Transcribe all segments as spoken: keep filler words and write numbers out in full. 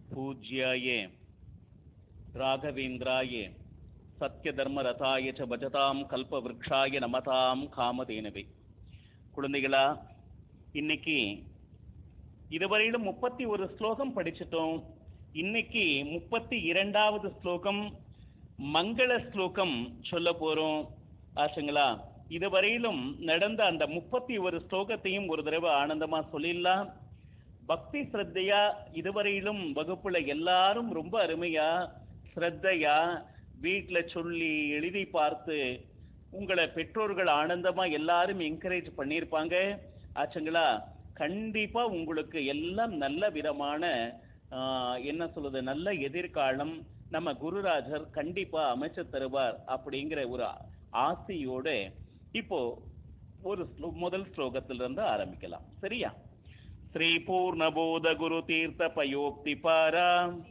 பூஜ்யாய ராகவேந்திராய சத்யதர்மரதாய ச பஜதாம் கல்பவ்ருக்ஷாய நமதாம் காமதேனவே. குழந்தைகளா, இன்னைக்கு இதுவரையிலும் முப்பத்தி ஒரு ஸ்லோகம் படிச்சிட்டோம். இன்னைக்கு முப்பத்தி இரண்டாவது ஸ்லோகம் மங்கள ஸ்லோகம் சொல்ல போறோம். ஆச்சுங்களா? இதுவரையிலும் நடந்த அந்த முப்பத்தி ஒரு ஸ்லோகத்தையும் ஒரு தடவை ஆனந்தமா சொல்லிடலாம். பக்தி ஸ்ரத்தையா இதுவரையிலும் வகுப்புல எல்லாரும் ரொம்ப அருமையா ஸ்ரத்தையா வீட்டுல சொல்லி எழுதி பார்த்து உங்களை பெற்றோர்கள் ஆனந்தமா எல்லாரும் என்கரேஜ் பண்ணியிருப்பாங்க. ஆச்சுங்களா? கண்டிப்பா உங்களுக்கு எல்லாம் நல்ல விதமான என்ன சொல்றது நல்ல எதிர்காலம் நம்ம குருராஜர் கண்டிப்பா அமைச்சு தருவார் அப்படிங்கிற ஒரு ஆசையோட இப்போ ஒரு முதல் ஸ்லோகத்திலிருந்து ஆரம்பிக்கலாம். சரியா? ஸ்ரீ பூர்ணபோத குரு தீர்த்த பயோக்தி பாரா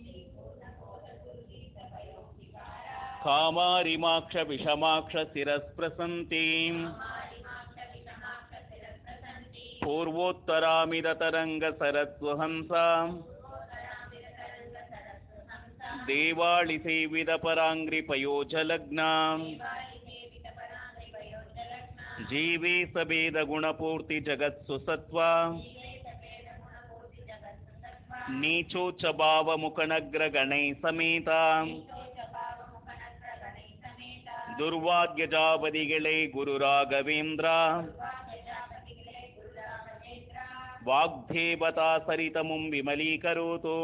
காமாரிமாக்ஷ விஷமாக்ஷ சிரஸ்பிரசந்தி பூர்வோத்தராமித தரங்க சரத்வஹம்சா தேவாளி சேவித பராங்கிரி பயோஜலக்னாம் ஜீவே சபேத குணபூர்த்தி ஜகத் சுசத்வா நீச்சோச்ச பாவ முகநக்ர கணை சமேதா துர்வாத்யஜாபதிகளே குரு ராகவேந்திரா வாக்தேவதா சரிதமும் விமலீகரோது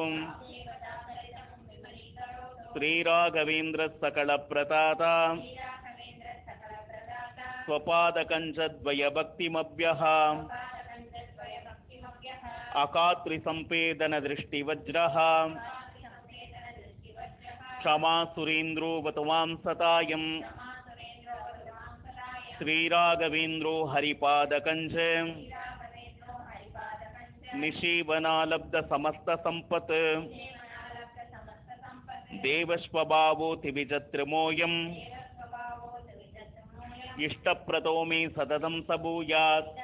ஸ்ரீராகவேந்திர சகல பிரதாதா ஸ்வபாதகஞ்சத்வய பக்திமப்யஹ அகாத்ரி சம்பேதன திருஷ்டிவஜ்ரஹ க்ஷமா சுரேந்திரோ வதுவாம் சதாயம் ஸ்ரீராகவேந்திரோ ஹரிபாதகஞ்ச நிஷீவனாலப்த சமஸ்த சம்பத் தேவஸ்வபாவோதி விஜத்ரிமோயம் இஷ்டப்ரதோ மே சததம் சபூயாத்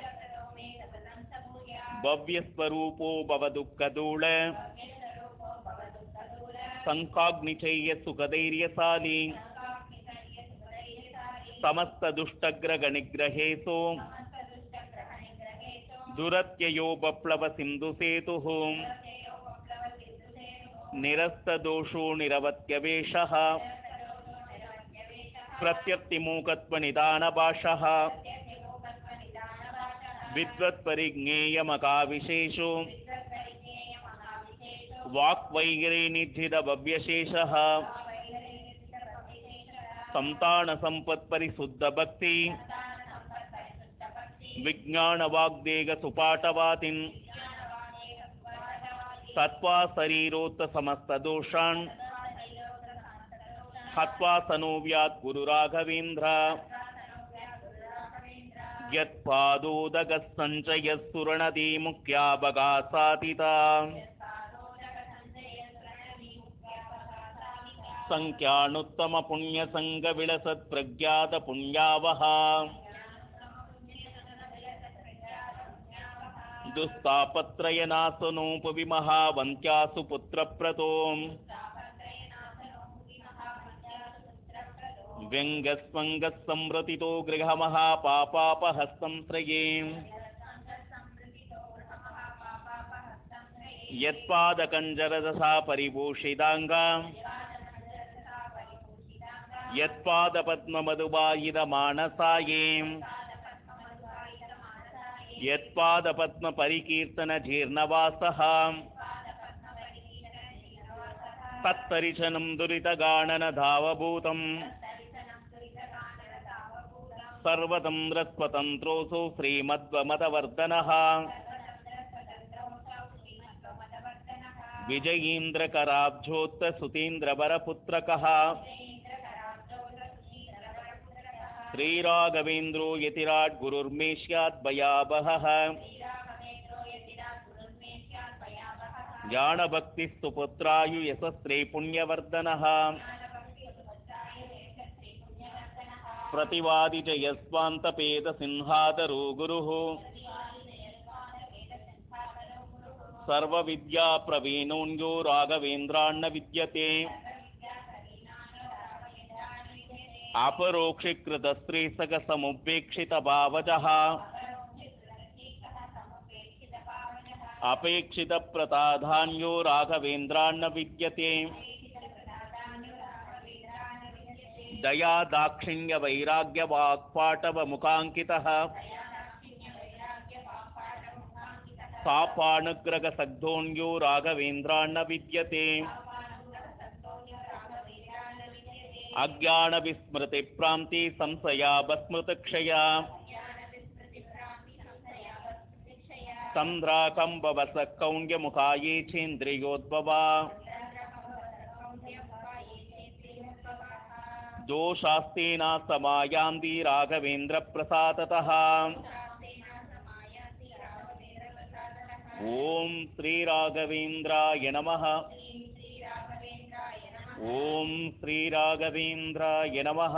பவ்யஸ்வரூபோ பவதுக்கதூள சங்காக்னிச்சைய சுகதைரியசாலி சமஸ்த துஷ்டக்ரக நிகிரஹேசோ துரத்யயோ பப்ளவ சிந்து சேதுஹ நிரஸ்ததோஷோ நிரவத்யவேஷஹ பிரத்யப்திமூகத்வ நிதானபாஷஹ வித்வத் பரிஜ்ஞேயமகாவிசேஷோ வாக்வைகரே நித்தித பவ்யசேஷஹ சந்தான சம்பத் பரிசுத்த பக்தி விஜ்ஞான வாக்தேக சுபாட்டவாதின் சத்வா சரீரோத்த சமஸ்த தோஷான் ஹத்வா சனோவ்யாத் குரு ராகவேந்திரா யத் பாதோதக சஞ்சய சுரணதி முக்யாபகாசாதிதா சங்க்யானுத்தம புண்ணிய சங்க விலசத் பிரக்யாத புண்ணியாவஹா துஸ்தாபத்ரய நாசனோபவிமஹாவந்த்யாசு புத்திரப்ரதோ व्यङ्गस्वङ्गः संरतितो गृहमहापापापहस्तं श्रये यत्पादकञ्जरदशा परिभूषिताङ्गा यत्पादपद्ममधुबायिदमानसाये यत्पादपद्मपरिकीर्तनजीर्णवासः तत्तरिशनं दुरितगाननधावभूतम् सर्वतं रस्वतन्त्रोऽसौ श्रीमद्वमदवर्धनः विजयीन्द्रकराब्जोत्तसुतीन्द्रवरपुत्रकः श्रीराघवेन्द्रो यतिराट् गुरुर्मे स्यात् भयावहः ज्ञानभक्तिस्तु पुत्रायु यशस्रे पुण्यवर्धनः प्रतिवादि च यस्वान्तपेद सिंहादरो गुरुः सर्वविद्या प्रवीणोऽन्यो राघवेन्द्रान्न विद्यते अपरोक्षिकृतस्त्रीसकसमुपेक्षितभावजः अपेक्षितप्रताधान्यो राघवेन्द्रान्न विद्यते दया दाक्षिण्यवैराग्यवाक्पाटवमुखाङ्कितः सापानुग्रहसग्धोऽन्यो राघवेन्द्रान्न विद्यते अज्ञानविस्मृतिप्रान्ति संशयावस्मृतिक्षया चन्द्राकम्बवसकौण्यमुखाये चेन्द्रियोद्भवा दोषास्तेना समायान्ति राघवेन्द्रप्रसादतः ओम श्री राघवेन्द्राय नमः ओम श्री राघवेन्द्राय नमः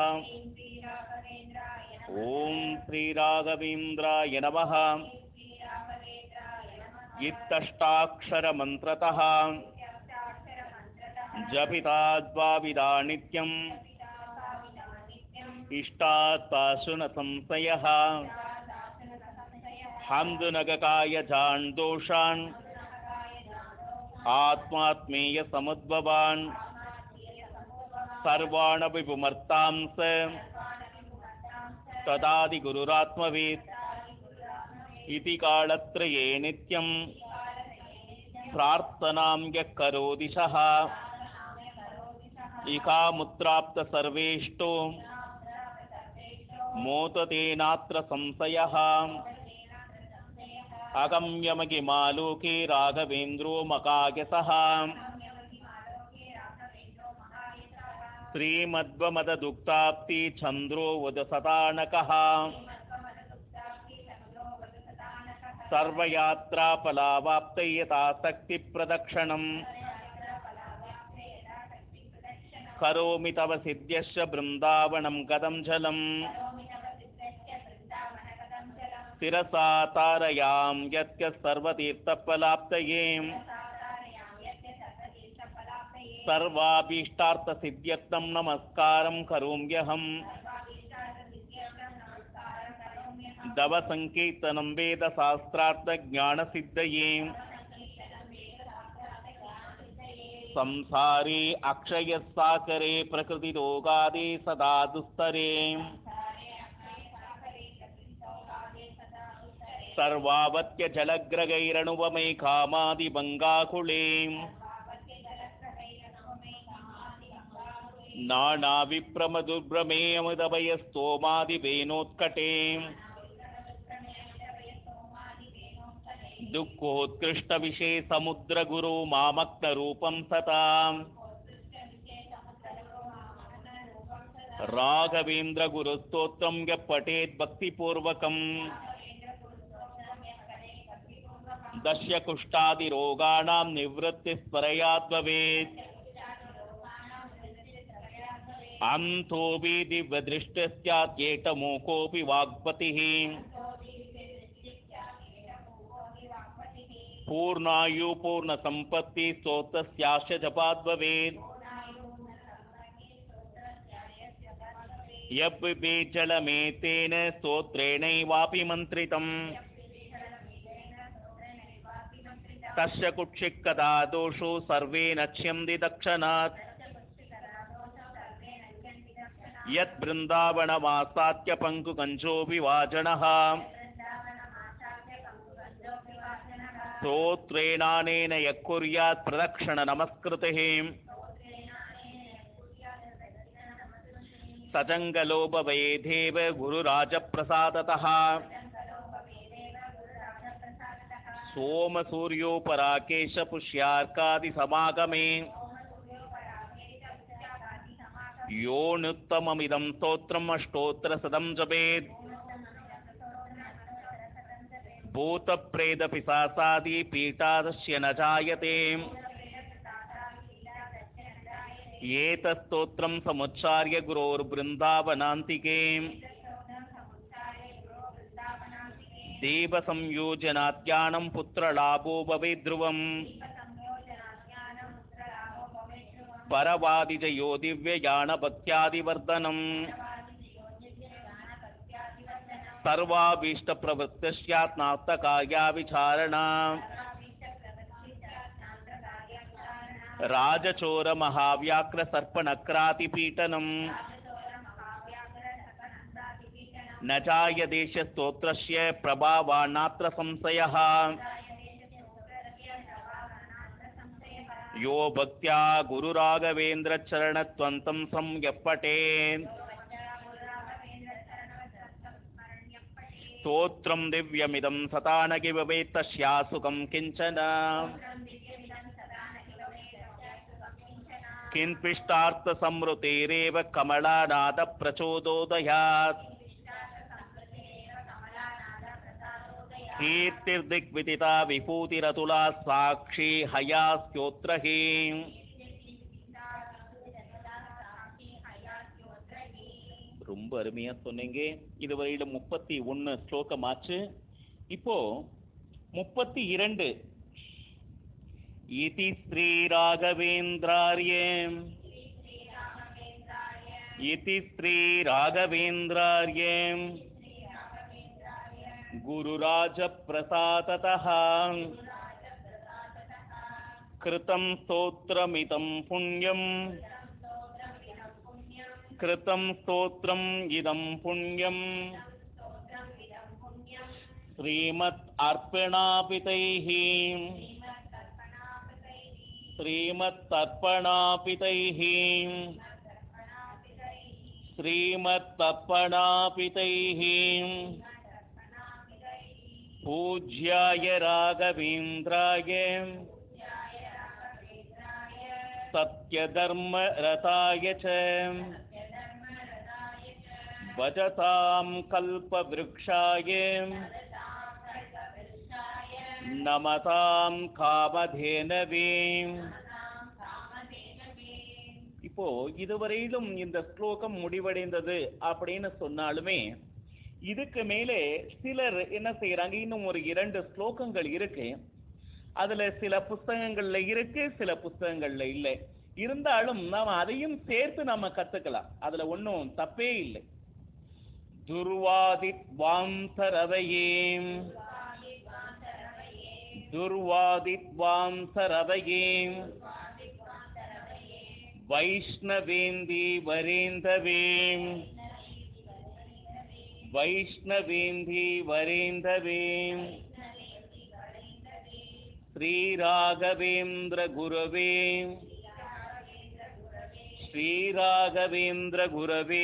ओम श्री राघवेन्द्राय नमः इत्तष्टाक्षरमन्त्रतः जपिताद्वाविदा नित्यम् इष्टात्पाशुन संशयः हंदुनगकाय जान दोषान् आत्मात्मेय समुद्भवान् सर्वान् विपुमर्तांस तदादि गुरुरात्मवेत् इति कालत्रये नित्यं प्रार्थनां यः करोति सः इकामुत्राप्त सर्वेष्टो मोततेनात्र संशयः अगम्यमगिमालोके राघवेन्द्रो मकायसः श्रीमद्वमददुक्ताप्ति चन्द्रो वदसतानकः सर्वयात्राफलावाप्तये यथाशक्तिप्रदक्षिणम् करोमि तव सिद्ध्यश्च बृन्दावनं कदं जलम् शिरसा तारयां यत्य सर्वतीर्थफलाप्तये सर्वाभीष्टार्थसिद्ध्यर्थं नमस्कारं करोम्यहम् दव संकीर्तनं वेदशास्त्रार्थज्ञानसिद्धये संसारे अक्षयसाकरे प्रकृतिरोगादि सदा दुस्तरे सर्वावत्य जलग्रगैरनुपमे कामादिभङ्गाकुले नानाविप्रमदुर्भ्रमे अमुदभयस्तोमादिवेनोत्कटे दुःखोत्कृष्टविषे समुद्रगुरो मामक्तरूपं सता राघवेन्द्रगुरुस्तोत्रं यः पठेत् भक्तिपूर्वकम् दश्य कुष्ठादिरोगाणां निवृत्तिस्वरयाद् भवेत् अन्तोऽपि दिव्यदृष्टिस्यात्येटमूकोऽपि वाग्पतिः पूर्णायु पूर्णसम्पत्ति स्तोत्रस्यास्य जपाद् भवेत् यद्पिबेत् जलमेतेन स्तोत्रेणैवापि मन्त्रितम् तस्य कुक्षिकदा दोषो सर्वे नश्यन्ति दक्षिणात् यत् बृन्दावनवासात्य पङ्कुकञ्जोऽपि वाजनः स्तोत्रेणानेन यः कुर्यात् प्रदक्षिणनमस्कृतिः सजङ्गलो भवेदेव गुरुराजप्रसादतः सोमसूर्योपराकेश पुष्यार्कादिसमागमे योऽनुत्तममिदं स्तोत्रम् अष्टोत्तरशतं जपेत् भूतप्रेतपिशाचादि पीठादस्य न जायते एतत्स्तोत्रं समुच्चार्य गुरोर्बृन्दावनान्तिके देव संयोजनात्यानं पुत्रलाभो भवेत् ध्रुवम् परवादिजयो दिव्ययानभक्त्यादिवर्धनम् सर्वाभीष्टप्रवृत्तिः स्यात् नात्तकार्या विचारणा राजचोरमहाव्याघ्रसर्पणक्रातिपीठनम् न चायदेशस्तोत्रस्य प्रभावान्नात्र संशयः यो भक्त्या गुरुराघवेन्द्रचरणत्वन्तं संयप्पटे स्तोत्रं दिव्यमिदं सतानगि भवेत् तस्यासुकं किञ्चन किन्पिष्टार्थसंवृतेरेव कमलानादप्रचोदोदयात् कीर्तिर्दिग्विदिता विभूतिरतुला साक्षी हयास्योत्रहि ரொம்ப அருமையா சொன்னீங்க. இதுவரையில முப்பத்தி ஒன்னு ஸ்லோகம் ஆச்சு. இப்போ முப்பத்தி இரண்டு. இதி ஸ்ரீ ராகவேந்திரார்யே இதி ஸ்ரீ ராகவேந்திரார்யே गुरुराज प्रसादतः कृतं स्तोत्रमिदं पुण्यं कृतं स्तोत्रम् इदं पुण्यं श्रीमत् अर्पणापितैः श्रीमत् अर्पणापितैः श्रीमत् अर्पणापितैः पूज्याय राघवेन्द्राय सत्यधर्मरताय च भजतां कल्पवृक्षाय नमतां कामधेनवे. இப்போ இதுவரையிலும் இந்த ஸ்லோகம் முடிவடைந்தது அப்படின்னு சொன்னாலுமே இதுக்கு மேலே சிலர் என்ன செய்யறாங்க, இன்னும் ஒரு இரண்டு ஸ்லோகங்கள் இருக்கு. அதுல சில புஸ்தகங்கள்ல இருக்கு, சில புஸ்தகங்கள்ல இல்லை. இருந்தாலும் நாம அதையும் சேர்த்து நம்ம கத்துக்கலாம். அதுல ஒன்றும் தப்பே இல்லை. துர்வாதித் வாம்சரவையே துர்வாதித் வாம்சரவையே வைஷ்ணவேந்தி வரேந்தவே வைஷ்ணவேந்தி வரேந்தவே ஸ்ரீ ராகவேந்திர குரவே ஸ்ரீ ராகவேந்திர குரவே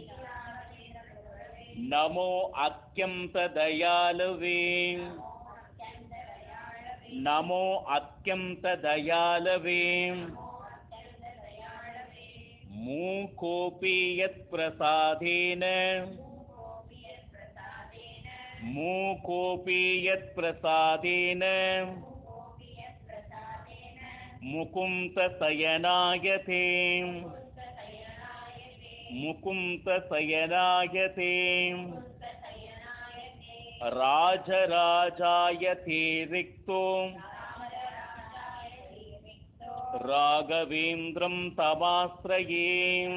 நமோ அத்யந்த தயாலவே நமோ அத்யந்த தயாலவே மூகோபி யத் பிரசாதேன மூகோபி யத் பிரசாதேன முகுந்த சயனாயதே முகுந்த சயனாயதே ராஜராஜாயதே ரிக்தோ ராகவேந்திரம் தமாஸ்ரயே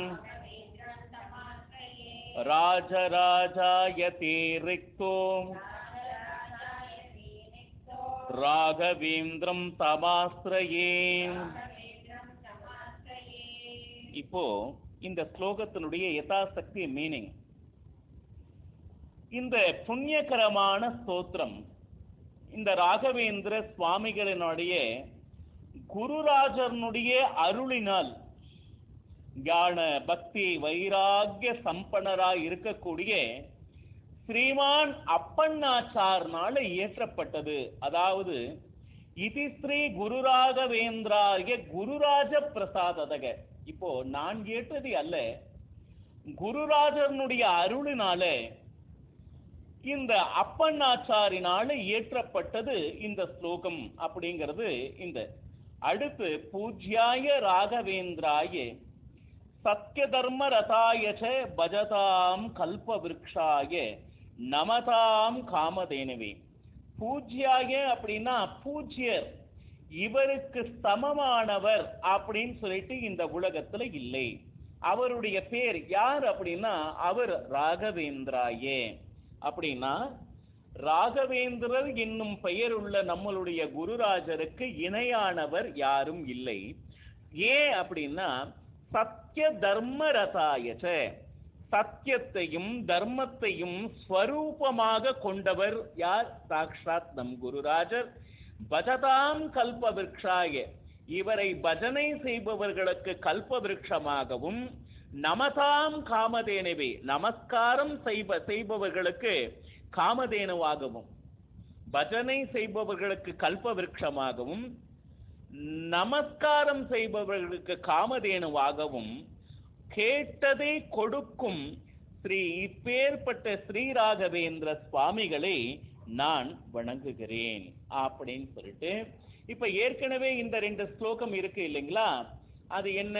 ராஜராஜாயதே ரிக்தோ ராகவேந்திரம் தமாஸ்ரயே. இப்போ இந்த ஸ்லோகத்தினுடைய யதாசக்தி மீனிங், இந்த புண்ணியகரமான ஸ்தோத்திரம் இந்த ராகவேந்திர சுவாமிகளினுடைய குருராஜனுடைய அருளினால் ஞான பக்தி வைராகிய சம்பன்னராய் இருக்கக்கூடிய ஸ்ரீமான் அப்பண்ணாச்சார்னால இயற்றப்பட்டது. அதாவது இதி ஸ்ரீ குருராகவேந்திராய குருராஜ பிரசாததக. இப்போ நான் ஏற்றது அல்ல, குருராஜனுடைய அருளினால இந்த அப்பண்ணாச்சாரினால இயற்றப்பட்டது இந்த ஸ்லோகம் அப்படிங்கிறது. இந்த அடுத்து பூஜ்யாய ராகவேந்திராய சத்ய தர்ம ரதாய ச பஜதாம் கல்ப விருக்ஷாய நமதாம் காமதேனுவே. பூஜ்யாய அப்படின்னா பூஜ்யர், இவருக்கு சமமானவர் அப்படின்னு சொல்லிட்டு இந்த உலகத்துல இல்லை. அவருடைய பேர் யார் அப்படின்னா அவர் ராகவேந்திராயே. அப்படின்னா ராகவேந்திரர் என்னும் பெயர் உள்ள நம்மளுடைய குருராஜருக்கு இணையானவர் யாரும் இல்லை. ஏன் அப்படின்னா சத்திய தர்ம ரதாயச்ச, சத்தியத்தையும் தர்மத்தையும் ஸ்வரூபமாக கொண்டவர் யார்? சாக்ஷாத் நம் குருராஜர். பஜதாம் கல்ப விருக்ஷாய, இவரை பஜனை செய்பவர்களுக்கு கல்ப விருட்சமாகவும், நமதாம் காமதேனுவே, நமஸ்காரம் செய்ப செய்பவர்களுக்கு காமதேனுவாகவும், பஜனை செய்பவர்களுக்கு கல்ப விருட்சமாகவும், நமஸ்காரம் செய்பவர்களுக்கு காமதேனுவாகவும் கேட்டதை கொடுக்கும் ஸ்ரீ இப்பேற்பட்ட ஸ்ரீ ராகவேந்திர சுவாமிகளை நான் வணங்குகிறேன் அப்படின்னு சொல்லிட்டு, இப்ப ஏற்கனவே இந்த ரெண்டு ஸ்லோகம் இருக்கு இல்லைங்களா? அது என்ன?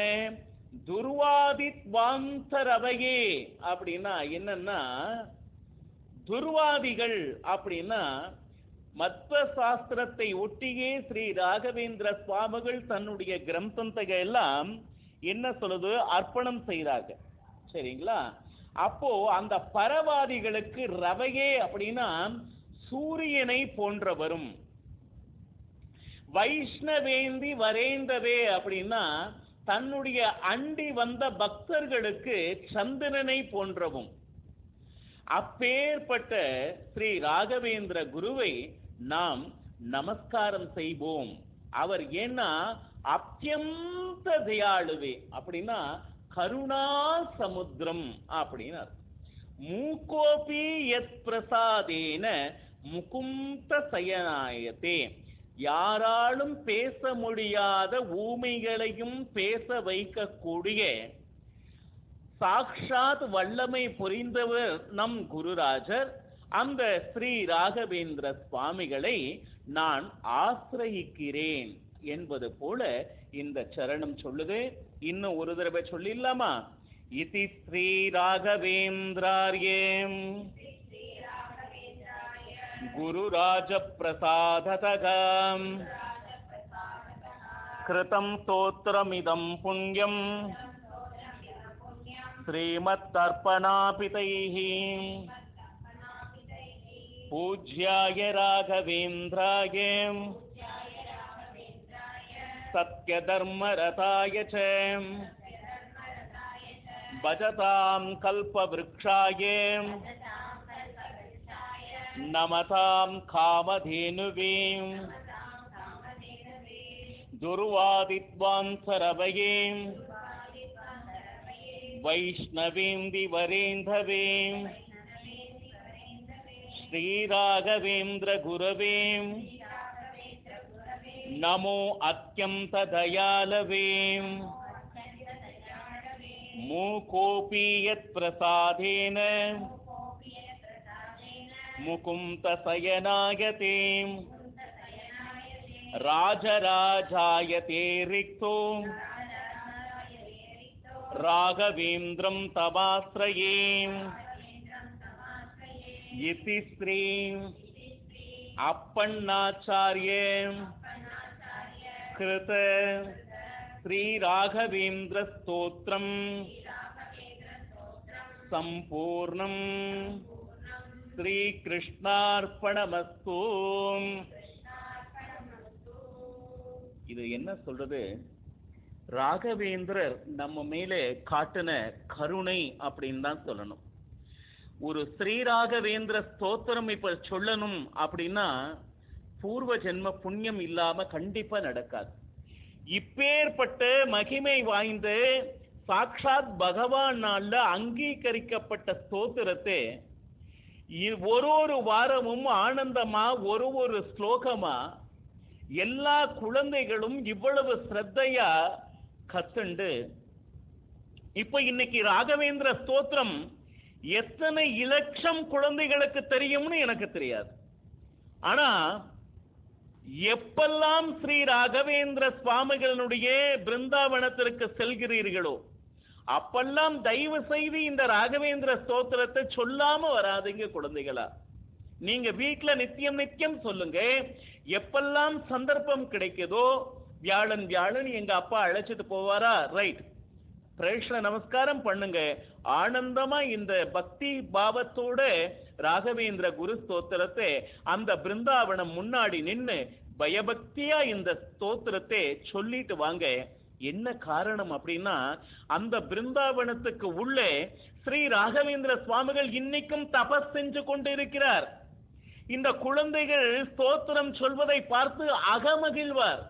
துர்வாதித்வாந்தரவையே அப்படின்னா என்னன்னா, துர்வாதிகள் அப்படின்னா மத்வ சாஸ்திரத்தை ஒட்டியே ஸ்ரீ ராகவேந்திர சுவாமிகள் தன்னுடைய கிரந்தத்தை எல்லாம் என்ன சொல்லுது, அர்ப்பணம் செய்றாங்க. சரிங்களா? அப்போ அந்த பரவாதிகளுக்கு ரவையே அப்படின்னா சூரியனை போன்றவரும், வைஷ்ணவேந்தி வரேந்தவே அப்படின்னா தன்னுடைய அண்டி வந்த பக்தர்களுக்கு சந்திரனை போன்றவும், அப்பேற்பட்ட ஸ்ரீ ராகவேந்திர குருவை நாம் நமஸ்காரம் செய்வோம். அவர் ஏன்னா அத்தியந்த தயாளுவே அப்படின்னா கருணா சமுத்திரம் அப்படின்னு. மூகோபி யத் பிரசாதேன முகுந்த சயனாயத்தே, யாராலும் பேச முடியாத ஊமைகளையும் பேச வைக்கக்கூடிய சாக்ஷாத் வல்லமை புரிந்தவர் நம் குருராஜர். அந்த ஸ்ரீ ராகவேந்திர சுவாமிகளை நான் ஆசிரயிக்கிறேன் என்பது போல இந்த சரணம் சொல்லுது. இன்னும் ஒரு தடவை சொல்லிடலாமா? இதி ஸ்ரீ ராகவேந்திரார்யே குருராஜ பிரசாததகம் கிருதம் ஸ்தோத்திரமிதம் புண்ணியம் ஸ்ரீமத்தர்ப்பணாபிதைஹ பூஜ்யாய ராகவேந்திராய சத்யதர்மரதாய ச பஜதாம் கல்பவ்ருக்ஷாய நமதாம் காமதேனுவே துர்வாதித்வாந்தரவயே வைஷ்ணவேந்தி வரேந்தவே ஸ்ரீராகவேந்திர குரவே நமோ அத்யந்த தயாலவே மூகோபி யத் பிரசாதேன முகுந்த சயனாயதே ராஜராஜாயதே ரிக்தோ ராகவேந்திரம் தவாஸ்ரயே இதி ஸ்ரீ அப்பண்ணாச்சார்ய கிருத ஸ்ரீ ராகவேந்திர ஸ்தோத்திரம் சம்பூர்ணம். ஸ்ரீ கிருஷ்ணார்ப்பணமஸ்து. இது என்ன சொல்றது? ராகவேந்திரர் நம்ம மேலே காட்டின கருணை அப்படின்னு தான் சொல்லணும். ஒரு ஸ்ரீராகவேந்திர ஸ்தோத்திரம் இப்ப சொல்லணும் அப்படின்னா பூர்வ ஜென்ம புண்ணியம் இல்லாம கண்டிப்பா நடக்காது. இப்பேற்பட்ட மகிமை வாய்ந்த சாக்ஷாத் பகவானால அங்கீகரிக்கப்பட்ட ஸ்தோத்திரத்தை ஒரு ஒரு வாரமும் ஆனந்தமா ஒரு ஒரு ஸ்லோகமா எல்லா குழந்தைகளும் இவ்வளவு ஸ்ரத்தையா கத்துண்டு, இப்ப இன்னைக்கு ராகவேந்திர ஸ்தோத்திரம் எத்தனை இலட்சம் குழந்தைகளுக்கு தெரியும்னு எனக்கு தெரியாது. ஆனா எப்பெல்லாம் ஸ்ரீ ராகவேந்திர சுவாமிகளுடைய பிருந்தாவனத்திற்கு செல்கிறீர்களோ அப்பெல்லாம் தயவு செய்து இந்த ராகவேந்திர ஸ்தோத்திரத்தை சொல்லாம வராதீங்க குழந்தைகளா. நீங்க வீட்டுல நித்தியம் நித்தியம் சொல்லுங்க. எப்பெல்லாம் சந்தர்ப்பம் கிடைக்குதோ, வியாழன் வியாழன் எங்க அப்பா அழைச்சிட்டு போவாரா, ரைட், பிரேஷ நமஸ்காரம் பண்ணுங்க. ஆனந்தமா இந்த பக்தி பாவத்தோட ராகவேந்திர குரு ஸ்தோத்திரத்தை அந்த பிருந்தாவனம் முன்னாடி நின்னு பயபக்தியா இந்த ஸ்தோத்திரத்தை சொல்லிட்டு வாங்க. என்ன காரணம் அப்படின்னா, அந்த பிருந்தாவனத்துக்கு உள்ளே ஸ்ரீ ராகவேந்திர சுவாமிகள் இன்னைக்கும் தபஸ் செஞ்சு கொண்டு இருக்கிறார். இந்த குழந்தைகள் ஸ்தோத்திரம் சொல்வதை பார்த்து அகமகிழ்வார்.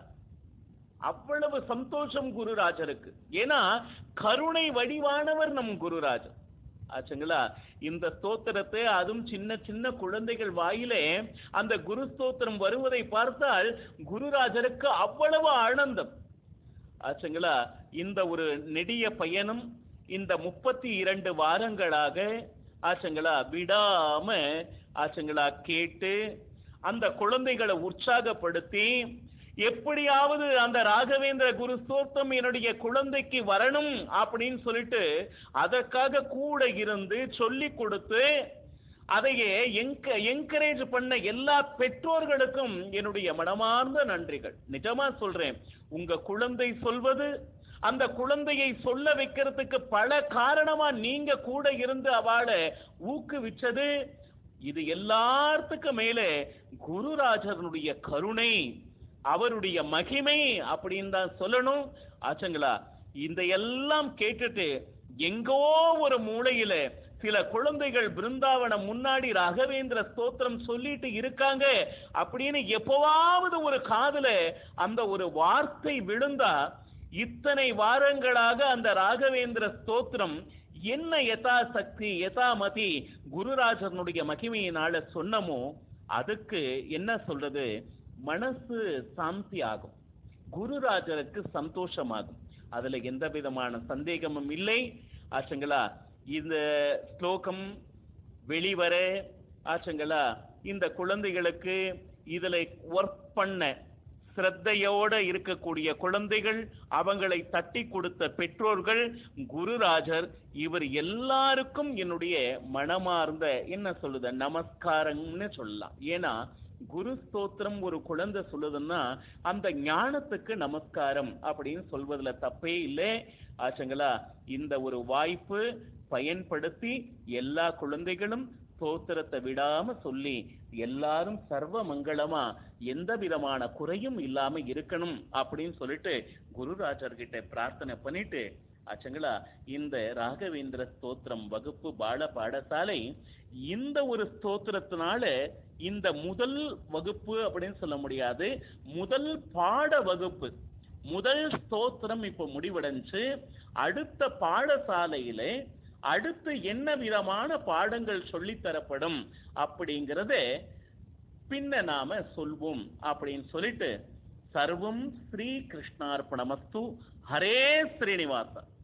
அவ்வளவு சந்தோஷம் குருராஜருக்கு. ஏன்னா கருணை வடிவானவர் நம் குருராஜர் ஆச்சுங்களா. இந்த ஸ்தோத்திரத்தை அதுவும் சின்ன சின்ன குழந்தைகள் வாயிலே அந்த குரு ஸ்தோத்திரம் வருவதை பார்த்தால் குருராஜருக்கு அவ்வளவு ஆனந்தம் ஆச்சுங்களா. இந்த ஒரு நெடிய பயணம் இந்த முப்பத்தி இரண்டு வாரங்களாக ஆச்சுங்களா விடாம ஆச்சுங்களா கேட்டு அந்த குழந்தைகளை உற்சாகப்படுத்தி எப்படியாவது அந்த ராகவேந்திர குரு ஸ்தோத்திரம் என்னுடைய குழந்தைக்கு வரணும் அப்படின்னு சொல்லிட்டு அதற்காக கூட இருந்து சொல்லி கொடுத்து அதையே என்கரேஜ் பண்ண எல்லா பெற்றோர்களுக்கும் என்னுடைய மனமார்ந்த நன்றிகள். நிஜமா சொல்றேன், உங்க குழந்தை சொல்வது, அந்த குழந்தையை சொல்ல வைக்கிறதுக்கு பல காரணமா நீங்க கூட இருந்து அவளை ஊக்குவிச்சது, இது எல்லாத்துக்கும் மேலே குருராஜனுடைய கருணை, அவருடைய மகிமை அப்படின்னு தான் சொல்லணும் ஆச்சுங்களா. இந்த எல்லாம் கேட்டுட்டு எங்கோ ஒரு மூலையில சில குழந்தைகள் பிருந்தாவனம் முன்னாடி ராகவேந்திர ஸ்தோத்திரம் சொல்லிட்டு இருக்காங்க அப்படின்னு எப்பவாவது ஒரு காதுல அந்த ஒரு வார்த்தை விழுந்தா, இத்தனை வாரங்களாக அந்த ராகவேந்திர ஸ்தோத்திரம் என்ன யதா சக்தி யதாமதி குருராஜனுடைய மகிமையினால சொன்னமோ அதுக்கு என்ன சொல்றது, மனசு சாந்தி ஆகும், குருராஜருக்கு சந்தோஷமாகும். அதுல எந்த விதமான சந்தேகமும் இல்லை ஆச்சுங்களா. இந்த ஸ்லோகம் வெளிவர ஆச்சுங்களா இந்த குழந்தைகளுக்கு இதுல ஒர்க் பண்ண ஸ்ரத்தையோட இருக்கக்கூடிய குழந்தைகள், அவங்களை தட்டி கொடுத்த பெற்றோர்கள், குருராஜர், இவர் எல்லாருக்கும் என்னுடைய மனமார்ந்த என்ன சொல்லுத நமஸ்காரம்னு சொல்லலாம். ஏன்னா குரு ஸ்தோத்திரம் ஒரு குழந்தை சொல்லுதுன்னா அந்த ஞானத்துக்கு நமஸ்காரம் அப்படின்னு சொல்வதுல தப்பே இல்லை ஆச்சுங்களா. இந்த ஒரு வாய்ப்பு பயன்படுத்தி எல்லா குழந்தைகளும் ஸ்தோத்திரத்தை விடாம சொல்லி எல்லாரும் சர்வ மங்களமா எந்த விதமான குறையும் இல்லாம இருக்கணும் அப்படின்னு சொல்லிட்டு குருராஜர்கிட்ட பிரார்த்தனை பண்ணிட்டு ஆச்சுங்களா இந்த ராகவேந்திர ஸ்தோத்திரம் வகுப்பு பால பாடசாலை இந்த ஒரு ஸ்தோத்திரத்தினால இந்த முதல் வகுப்பு அப்படின்னு சொல்ல முடியாது, முதல் பாட வகுப்பு, முதல் ஸ்தோத்திரம் இப்ப முடிவடைஞ்சு அடுத்த பாடசாலையில அடுத்து என்ன விதமான பாடங்கள் சொல்லித்தரப்படும் அப்படிங்கறத பின்ன நாம சொல்வோம் அப்படின்னு சொல்லிட்டு சர்வம் ஸ்ரீ கிருஷ்ணார்ப்பணமஸ்து. ஹரே ஸ்ரீனிவாசா.